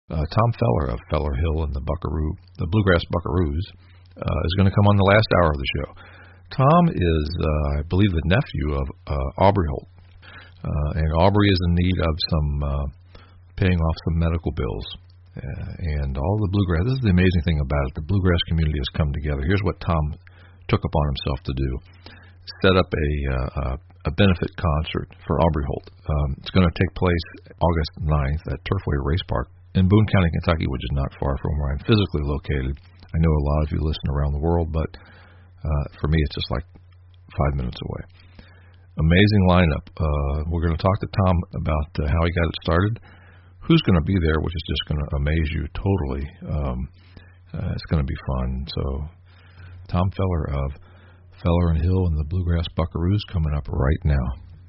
Tom Feller of Feller Hill and the Bluegrass Buckaroos, is going to come on the last hour of the show. Tom is, I believe, the nephew of Aubrey Holt, and Aubrey is in need of some paying off some medical bills. And all the bluegrass. This is the amazing thing about it. The bluegrass community has come together. Here's what Tom took upon himself to do: set up a benefit concert for Aubrey Holt. It's going to take place August 9th at Turfway Race Park in Boone County, Kentucky, which is not far from where I'm physically located. I know a lot of you listen around the world, but for me, it's just like 5 minutes away. Amazing lineup. We're going to talk to Tom about how he got it started, who's going to be there, which is just going to amaze you totally. It's going to be fun. So, Tom Feller of Feller and Hill and the Bluegrass Buckaroos coming up right now.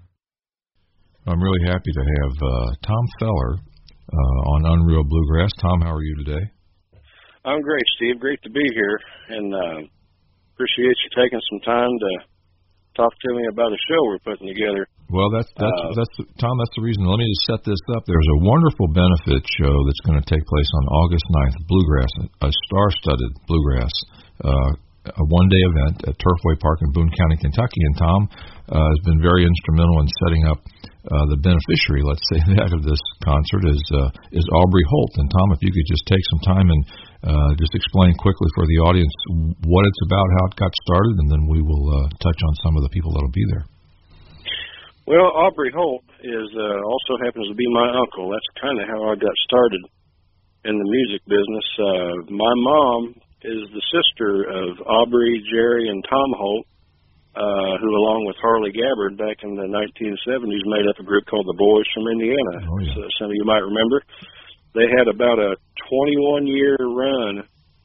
I'm really happy to have Tom Feller on Unreal Bluegrass. Tom, how are you today? I'm great, Steve. Great to be here, and appreciate you taking some time to talk to me about a show we're putting together. Well, that's Tom. That's the reason. Let me just set this up. There's a wonderful benefit show that's going to take place on August 9th. Bluegrass, a star-studded bluegrass, a one-day event at Turfway Park in Boone County, Kentucky. And Tom has been very instrumental in setting up the beneficiary, let's say that, of this concert is Aubrey Holt. And Tom, if you could just take some time and just explain quickly for the audience what it's about, how it got started, and then we will touch on some of the people that'll be there. Well, Aubrey Holt also happens to be my uncle. That's kind of how I got started in the music business. My mom is the sister of Aubrey, Jerry, and Tom Holt, who, along with Harley Gabbard, back in the 1970s, made up a group called the Boys from Indiana. Oh, yeah. So some of you might remember. They had about a 21-year run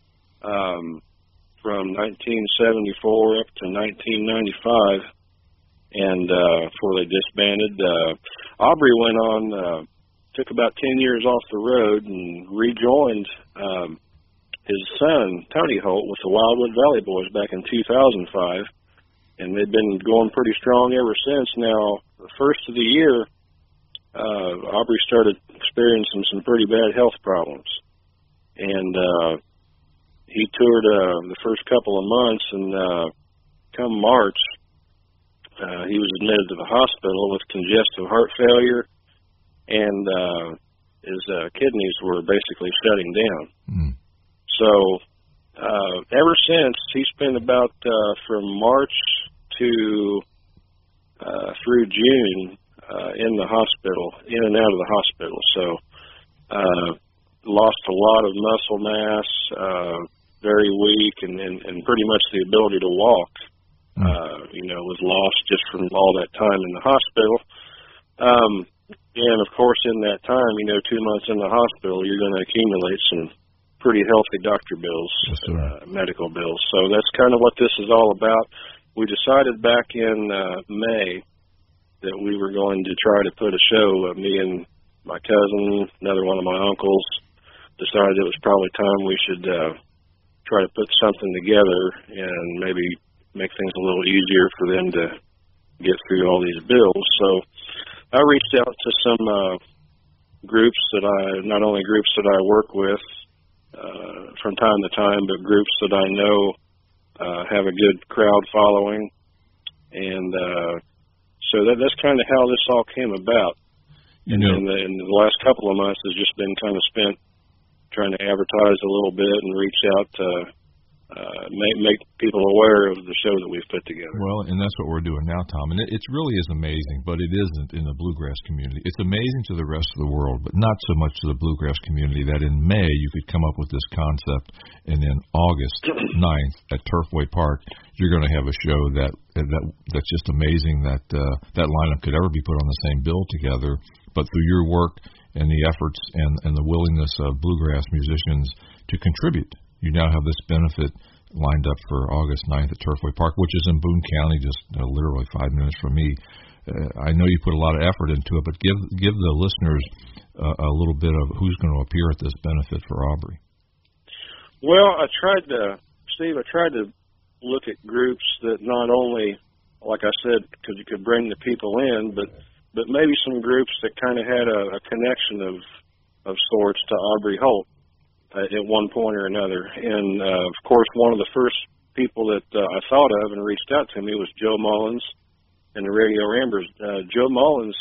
from 1974 up to 1995, and before they disbanded. Aubrey went on, took about 10 years off the road and rejoined his son, Tony Holt, with the Wildwood Valley Boys back in 2005. And they've been going pretty strong ever since. Now, the first of the year, Aubrey started experiencing some pretty bad health problems. And he toured the first couple of months, and come March, he was admitted to the hospital with congestive heart failure, and his kidneys were basically shutting down. Mm. So ever since, he spent about from March to through June in the hospital, in and out of the hospital. So lost a lot of muscle mass, very weak, and pretty much the ability to walk. Was lost just from all that time in the hospital. And of course, in that time, 2 months in the hospital, you're going to accumulate some pretty healthy doctor bills, medical bills. So that's kind of what this is all about. We decided back in May that we were going to try to put a show. Me and my cousin, another one of my uncles, decided it was probably time we should try to put something together and maybe make things a little easier for them to get through all these bills. So I reached out to some groups not only groups that I work with from time to time, but groups that I know have a good crowd following. And so that's kind of how this all came about. And the last couple of months has just been kind of spent trying to advertise a little bit and reach out to make people aware of the show that we've put together. Well, and that's what we're doing now, Tom. And it really is amazing, but it isn't in the bluegrass community. It's amazing to the rest of the world, but not so much to the bluegrass community that in May you could come up with this concept, and then August 9th at Turfway Park, you're going to have a show that's just amazing that that lineup could ever be put on the same bill together. But through your work and the efforts and the willingness of bluegrass musicians to contribute, you now have this benefit lined up for August 9th at Turfway Park, which is in Boone County, just literally 5 minutes from me. I know you put a lot of effort into it, but give the listeners a little bit of who's going to appear at this benefit for Aubrey. Well, Steve, I tried to look at groups that not only, like I said, because you could bring the people in, but maybe some groups that kind of had a connection of of sorts to Aubrey Holt at one point or another. And, of course, one of the first people that I thought of and reached out to me was Joe Mullins and the Radio Rambers. Joe Mullins,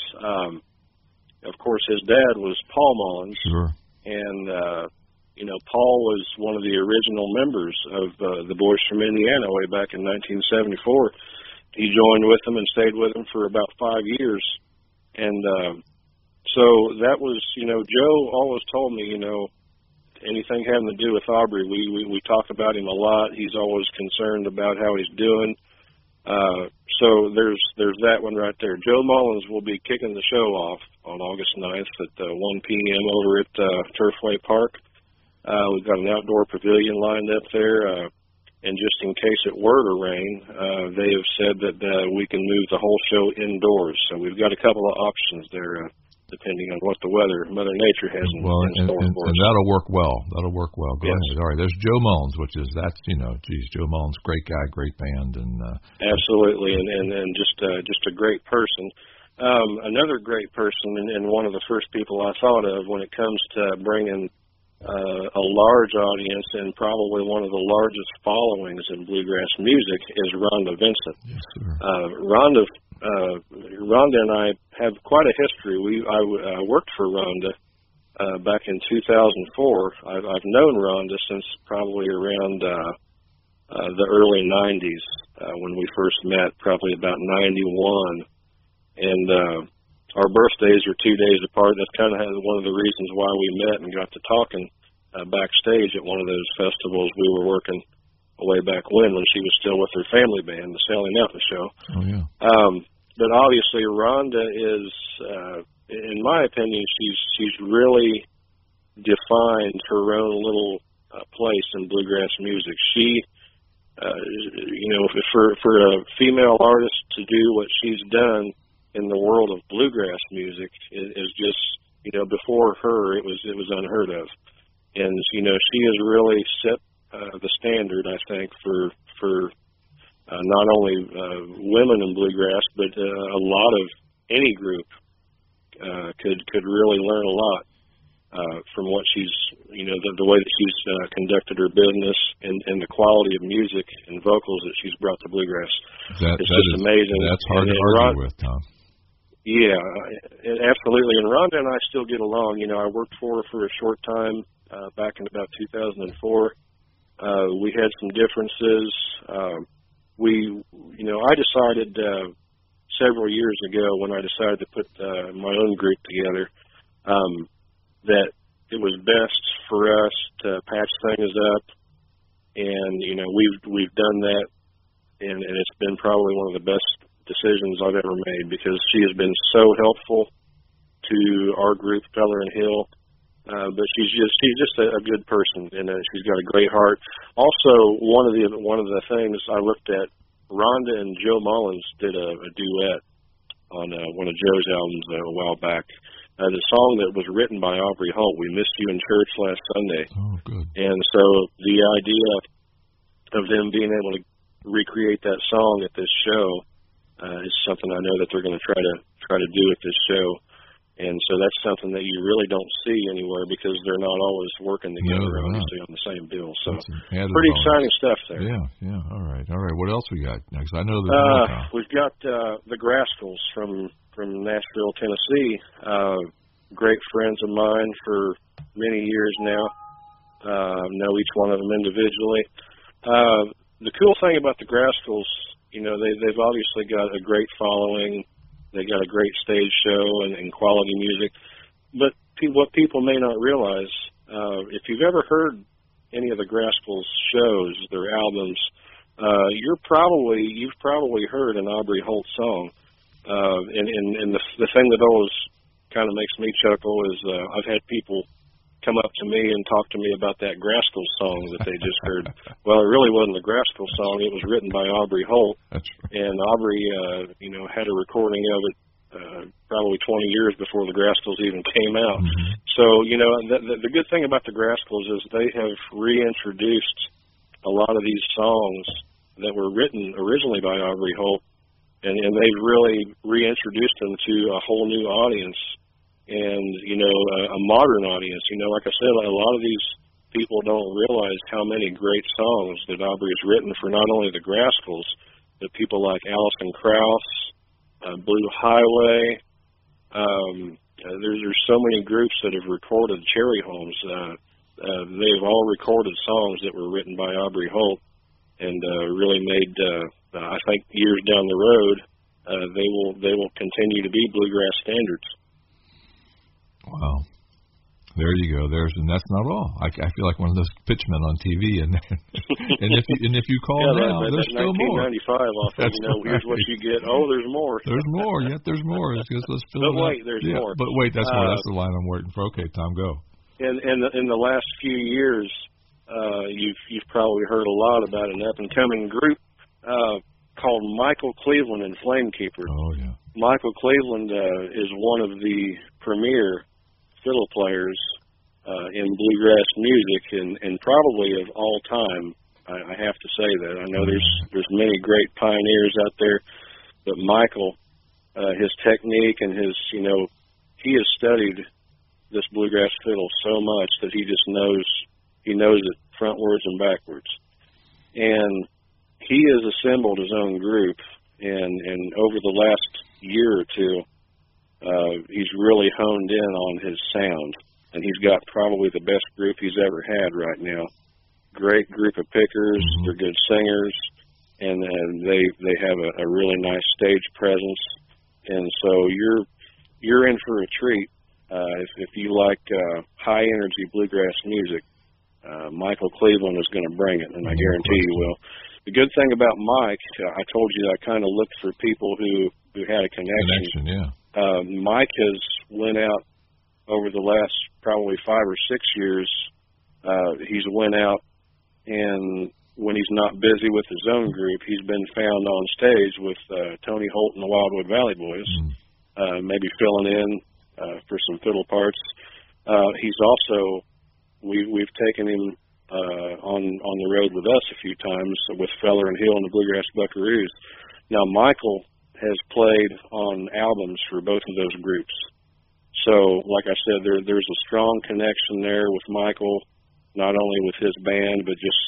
of course, his dad was Paul Mullins. Sure. And, Paul was one of the original members of the Boys from Indiana way back in 1974. He joined with them and stayed with them for about 5 years. And so that was, Joe always told me, anything having to do with Aubrey, we talk about him a lot. He's always concerned about how he's doing. So there's that one right there. Joe Mullins will be kicking the show off on August 9th at 1 p.m. over at Turfway Park. We've got an outdoor pavilion lined up there. And just in case it were to rain, they have said that we can move the whole show indoors. So we've got a couple of options there, depending on what the weather, Mother Nature has in store for us. And that'll work well. That'll work well. Go yes. ahead. All right. There's Joe Mullins, Joe Mullins, great guy, great band, and absolutely, and just a great person. Another great person, and one of the first people I thought of when it comes to bringing a large audience and probably one of the largest followings in bluegrass music is Rhonda Vincent. Yes, sir. Rhonda and I have quite a history. I worked for Rhonda back in 2004. I've known Rhonda since probably around the early 90s when we first met, probably about 91. And our birthdays are 2 days apart. That's kind of one of the reasons why we met and got to talking backstage at one of those festivals we were working way back when she was still with her family band, the Sally Nelson Show. Oh, yeah. But obviously, Rhonda is, in my opinion, she's really defined her own little place in bluegrass music. She, for a female artist to do what she's done in the world of bluegrass music is just, before her, it was unheard of. And, she has really set the standard, I think, for not only women in bluegrass, but a lot of any group could really learn a lot from what she's, the way that she's conducted her business and the quality of music and vocals that she's brought to bluegrass. It's just amazing. That's hard to argue with, Tom. Yeah, absolutely. And Rhonda and I still get along. I worked for her for a short time back in about 2004. We had some differences. I decided several years ago when I decided to put my own group together that it was best for us to patch things up. And, we've done that, and it's been probably one of the best decisions I've ever made because she has been so helpful to our group, Feller and Hill. But she's just a good person, and she's got a great heart. Also, one of the things I looked at, Rhonda and Joe Mullins did a duet on one of Joe's albums a while back. The song that was written by Aubrey Holt, "We Missed You in Church Last Sunday." Oh, good. And so the idea of them being able to recreate that song at this show is something I know that they're going to try to do at this show. And so that's something that you really don't see anywhere because they're not always working together, obviously, on the same bill. So pretty exciting stuff there. Yeah. All right. What else we got next? I know we've got the Grascals from Nashville, Tennessee. Great friends of mine for many years now. Know each one of them individually. The cool thing about the Grascals, they've obviously got a great following. They got a great stage show and quality music. But what people may not realize, if you've ever heard any of the Grascals shows, their albums, you've probably heard an Aubrey Holt song. And the thing that always kind of makes me chuckle is I've had people come up to me and talk to me about that Grascals song that they just heard. Well, it really wasn't the Grascals song. It was written by Aubrey Holt. That's right. And Aubrey, had a recording of it probably 20 years before the Grascals even came out. Mm-hmm. So, the good thing about the Grascals is they have reintroduced a lot of these songs that were written originally by Aubrey Holt, and they've really reintroduced them to a whole new audience and a modern audience. Like I said, a lot of these people don't realize how many great songs that Aubrey has written for not only the Grascals, but people like Alison Krauss, Blue Highway. There's so many groups that have recorded Cherry Homes. They've all recorded songs that were written by Aubrey Holt, and really made, I think, years down the road, they will continue to be bluegrass standards. Wow. There you go. And that's not all. I feel like one of those pitchmen on TV, and if you call now, there's still more. 1995 off of, here's what you get. Oh, there's more. There's more. Yet there's more. It's just let's fill but it wait, up. There's more. But wait, that's more. That's the line I'm waiting for. Okay, Tom, go. In the last few years, you've probably heard a lot about an up and coming group called Michael Cleveland and Flamekeeper. Oh yeah. Michael Cleveland is one of the premier fiddle players in bluegrass music, and probably of all time. I have to say that. I know there's many great pioneers out there, but Michael, his technique and his, he has studied this bluegrass fiddle so much that he knows it frontwards and backwards. And he has assembled his own group, and over the last year or two, he's really honed in on his sound, and he's got probably the best group he's ever had right now. Great group of pickers, they're good singers, and they have a really nice stage presence, and so you're in for a treat if you like high energy bluegrass music. Michael Cleveland is going to bring it, and I guarantee you will. The good thing about Mike, I told you that I kind of looked for people who had a connection. Yeah. Mike has went out over the last probably 5 or 6 years. He's went out, and when he's not busy with his own group, he's been found on stage with Tony Holt and the Wildwood Valley Boys, maybe filling in for some fiddle parts. He's also, we've taken him on the road with us a few times with Feller and Hill and the Bluegrass Buckaroos. Now, Michael has played on albums for both of those groups. So, like I said, there's a strong connection there with Michael, not only with his band, but just,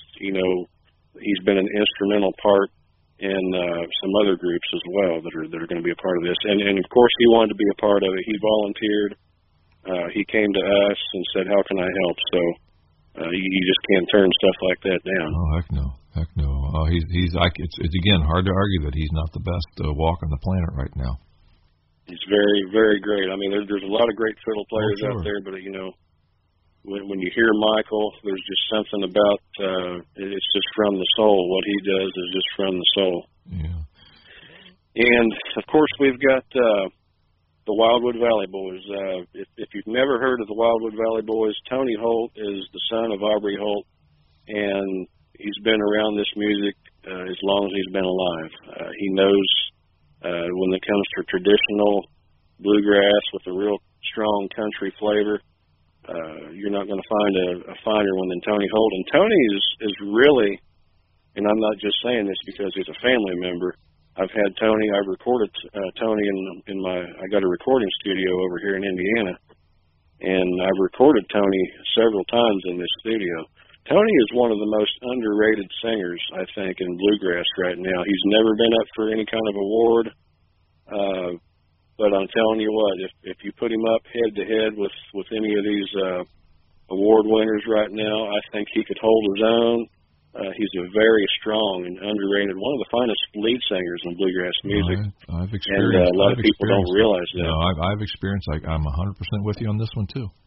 he's been an instrumental part in some other groups as well that are going to be a part of this. And of course, he wanted to be a part of it. He volunteered. He came to us and said, "How can I help?" So you just can't turn stuff like that down. Oh, heck no. It's again hard to argue that he's not the best walk on the planet right now. He's very, very great. I mean, there's a lot of great fiddle players out there, but when you hear Michael, there's just something about it's just from the soul. What he does is just from the soul. Yeah. And of course, we've got the Wildwood Valley Boys. If you've never heard of the Wildwood Valley Boys, Tony Holt is the son of Aubrey Holt, and he's been around this music as long as he's been alive. He knows when it comes to traditional bluegrass with a real strong country flavor, you're not going to find a finer one than Tony Holt. And Tony is really, and I'm not just saying this because he's a family member, I've recorded Tony I got a recording studio over here in Indiana, and I've recorded Tony several times in this studio. Tony is one of the most underrated singers, I think, in bluegrass right now. He's never been up for any kind of award, but I'm telling you what, if you put him up head to head with any of these award winners right now, I think he could hold his own. He's a very strong and underrated, one of the finest lead singers in bluegrass music. I've experienced, and a lot of people don't realize that. No, I've experienced. I'm 100% with you on this one too.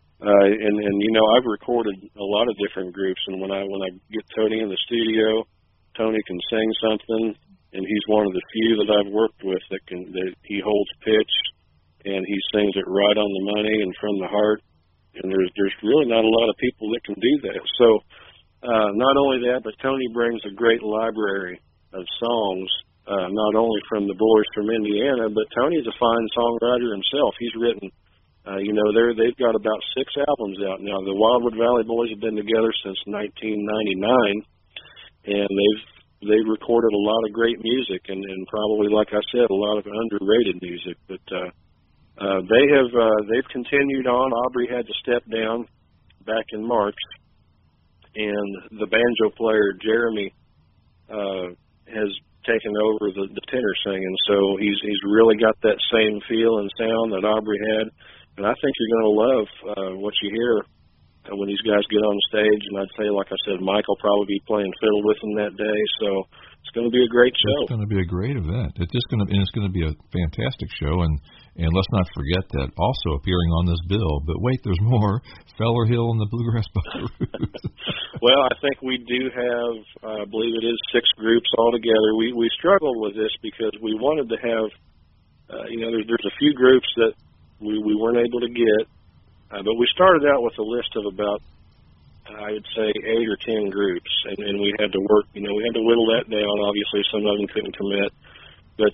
And I've recorded a lot of different groups, and when I get Tony in the studio, Tony can sing something, and he's one of the few that I've worked with that he holds pitch, and he sings it right on the money and from the heart. And there's really not a lot of people that can do that. So not only that, but Tony brings a great library of songs, not only from the boys from Indiana, but Tony's a fine songwriter himself. He's written. They've got about 6 albums out now. The Wildwood Valley Boys have been together since 1999, and they've recorded a lot of great music, and probably, like I said, a lot of underrated music. But they've continued on. Aubrey had to step down back in March, and the banjo player Jeremy has taken over the tenor singing. So he's really got that same feel and sound that Aubrey had, and I think you're going to love what you hear when these guys get on stage. And I'd say, like I said, Mike will probably be playing fiddle with them that day. So it's going to be a great show. It's going to be a great event. It's going to be a fantastic show, and let's not forget that also appearing on this bill. But wait, there's more. Feller Hill and the Bluegrass Buckaroos. Well, I think we do have, I believe it is 6 groups altogether. We struggled with this because we wanted to have, there's a few groups that we weren't able to get, but we started out with a list of about, I would say 8 or 10 groups, and we had to work, we had to whittle that down. Obviously, some of them couldn't commit, but,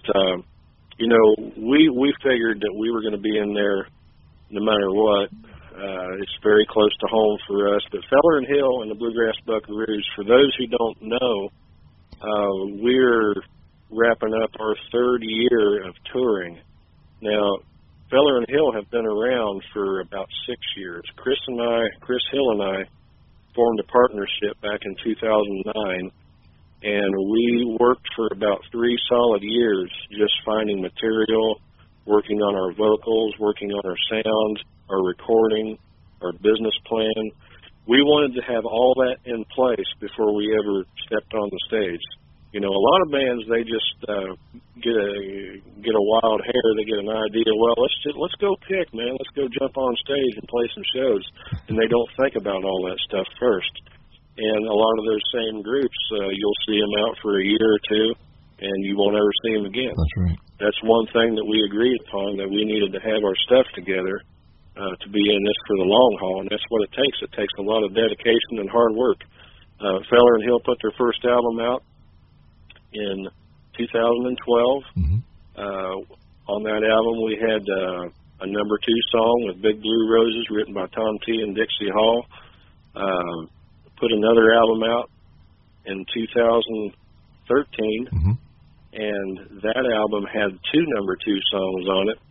we figured that we were going to be in there no matter what. It's very close to home for us. But Feller and Hill and the Bluegrass Buckaroos, for those who don't know, we're wrapping up our 3rd year of touring. Now, Feller and Hill have been around for about 6 years. Chris Hill and I formed a partnership back in 2009, and we worked for about 3 solid years just finding material, working on our vocals, working on our sound, our recording, our business plan. We wanted to have all that in place before we ever stepped on the stage. A lot of bands, they just get a wild hair, they get an idea. Well, let's go pick, man. Let's go jump on stage and play some shows, and they don't think about all that stuff first. And a lot of those same groups, you'll see them out for a year or 2, and you won't ever see them again. That's right. That's one thing that we agreed upon, that we needed to have our stuff together to be in this for the long haul, and that's what it takes. It takes a lot of dedication and hard work. Feller and Hill put their first album out in 2012. Mm-hmm. On that album, we had a number 2 song with Big Blue Roses, written by Tom T. and Dixie Hall. Put another album out in 2013, mm-hmm. and that album had 2 number 2 songs on it.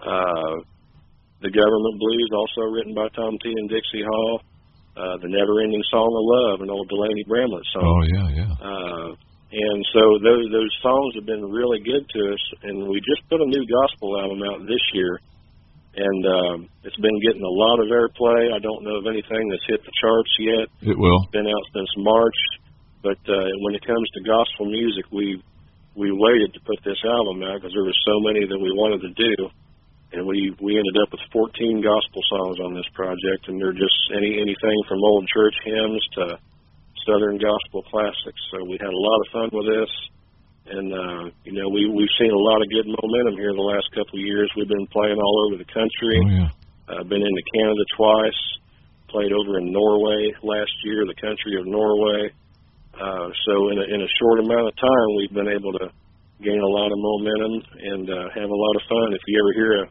The Government Blues, also written by Tom T. and Dixie Hall. The Never Ending Song of Love, an old Delaney Bramlett song. Oh, yeah. And so those songs have been really good to us, and we just put a new gospel album out this year, and it's been getting a lot of airplay. I don't know of anything that's hit the charts yet. It will. It's been out since March, but when it comes to gospel music, we waited to put this album out because there were so many that we wanted to do. And we ended up with 14 gospel songs on this project, and they're just anything from old church hymns to Southern gospel classics. So we had a lot of fun with this, and we've seen a lot of good momentum here the last couple of years. We've been playing all over the country. Oh, yeah. Been into Canada twice. Played over in Norway last year, the country of Norway. So in a short amount of time, we've been able to gain a lot of momentum and have a lot of fun. If you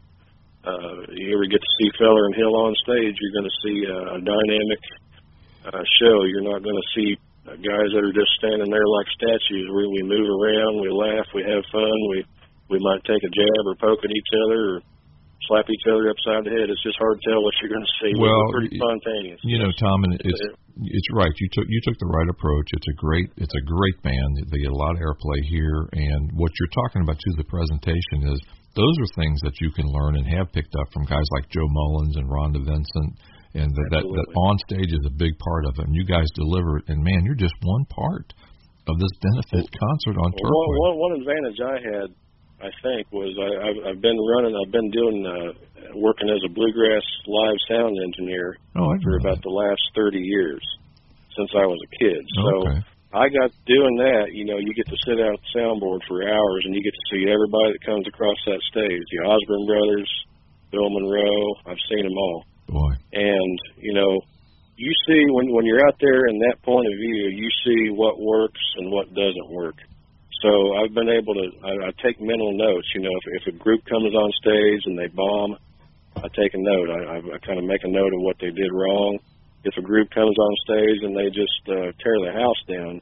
ever get to see Feller and Hill on stage, you're going to see a dynamic show. You're not going to see guys that are just standing there like statues. We move around, we laugh, we have fun. We might take a jab or poke at each other or slap each other upside the head. It's just hard to tell what you're going to see. Well, we're pretty spontaneous. Tom, and it's right. You took the right approach. It's a great band. They get a lot of airplay here, and what you're talking about too, the presentation is those are things that you can learn and have picked up from guys like Joe Mullins and Rhonda Vincent, and that on stage is a big part of it. And you guys deliver it, and man, you're just one part of this benefit concert on Turfway. One advantage I had, I think, was I've been doing working as a bluegrass live sound engineer for about the last 30 years since I was a kid. So I got doing that. You get to sit out at the soundboard for hours, and you get to see everybody that comes across that stage. The Osborne brothers, Bill Monroe. I've seen them all. Boy. And you see when you're out there in that point of view, you see what works and what doesn't work. So I've been able to, I take mental notes. If a group comes on stage and they bomb, I take a note. I kind of make a note of what they did wrong. If a group comes on stage and they just tear the house down,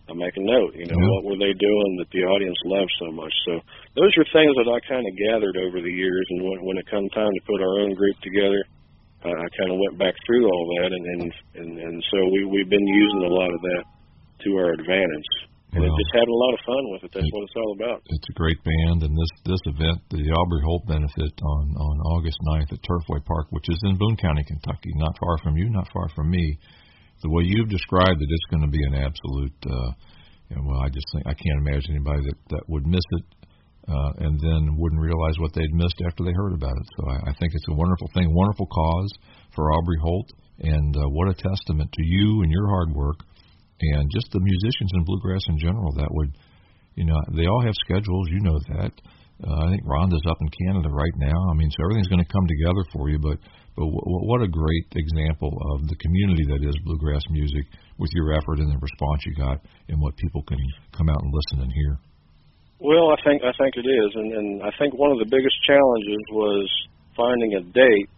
I make a note. What were they doing that the audience loved so much? So those are things that I kind of gathered over the years, and when it come time to put our own group together, I kind of went back through all that, and so we've been using a lot of that to our advantage. And just having a lot of fun with it. That's what it's all about. It's a great band, and this event, the Aubrey Holt benefit on August 9th at Turfway Park, which is in Boone County, Kentucky, not far from you, not far from me. The way you've described it, it's going to be an absolute. I just think I can't imagine anybody that would miss it and then wouldn't realize what they'd missed after they heard about it. So I think it's a wonderful thing, wonderful cause for Aubrey Holt, and what a testament to you and your hard work, and just the musicians in bluegrass in general. That would, they all have schedules. You know that. I think Rhonda's up in Canada right now. I mean, so everything's going to come together for you. But what a great example of the community that is bluegrass music, with your effort and the response you got, and what people can come out and listen and hear. Well, I think it is, and I think one of the biggest challenges was finding a date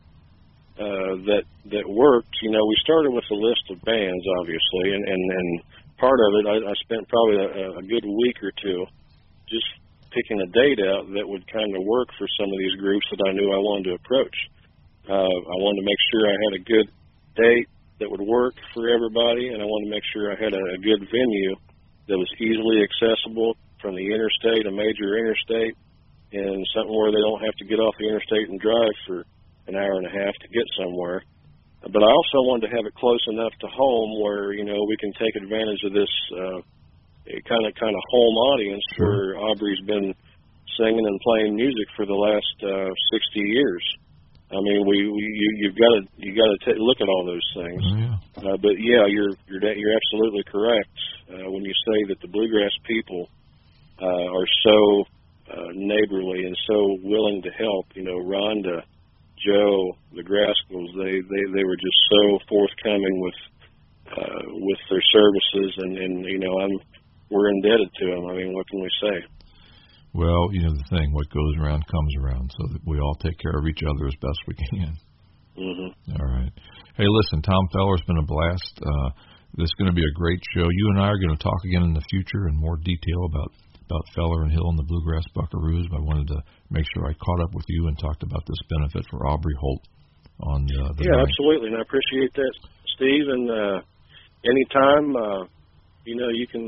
that worked. We started with a list of bands, obviously, and part of it, I spent probably a good week or two just picking a date out that would kind of work for some of these groups that I knew I wanted to approach. I wanted to make sure I had a good date that would work for everybody, and I wanted to make sure I had a good venue that was easily accessible from the interstate, a major interstate, and something where they don't have to get off the interstate and drive for an hour and a half to get somewhere. But I also wanted to have it close enough to home where, we can take advantage of this kind of home audience where Aubrey's been singing and playing music for the last 60 years. I mean, you got to look at all those things. But yeah, you're absolutely correct when you say that the bluegrass people are so neighborly and so willing to help. Rhonda, Joe, the Grascals, they were just so forthcoming with their services, and we're indebted to them. I mean, what can we say? Well, the thing, what goes around comes around, so that we all take care of each other as best we can. Mm-hmm. All right. Hey, listen, Tom Feller, it's been a blast. This is going to be a great show. You and I are going to talk again in the future in more detail about Feller and Hill and the Bluegrass Buckaroos. I wanted to make sure I caught up with you and talked about this benefit for Aubrey Holt on the Yeah, absolutely, and I appreciate that, Steve. And anytime, you can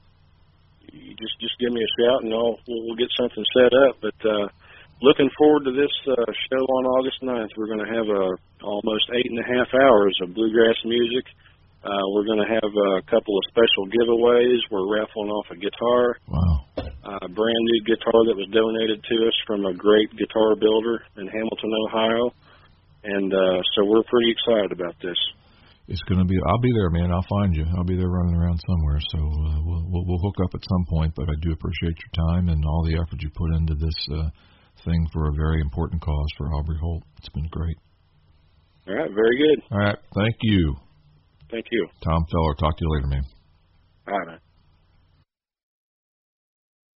you just give me a shout, and we'll get something set up. But looking forward to this show on August 9th. We're going to have almost 8.5 hours of bluegrass music. We're going to have a couple of special giveaways. We're raffling off a guitar. Wow. A brand new guitar that was donated to us from a great guitar builder in Hamilton, Ohio. And so we're pretty excited about this. It's going to be. I'll be there, man. I'll find you. I'll be there running around somewhere. So we'll hook up at some point. But I do appreciate your time and all the effort you put into this thing for a very important cause for Aubrey Holt. It's been great. All right. Very good. All right. Thank you. Thank you. Tom Feller. Talk to you later, man. All right, man.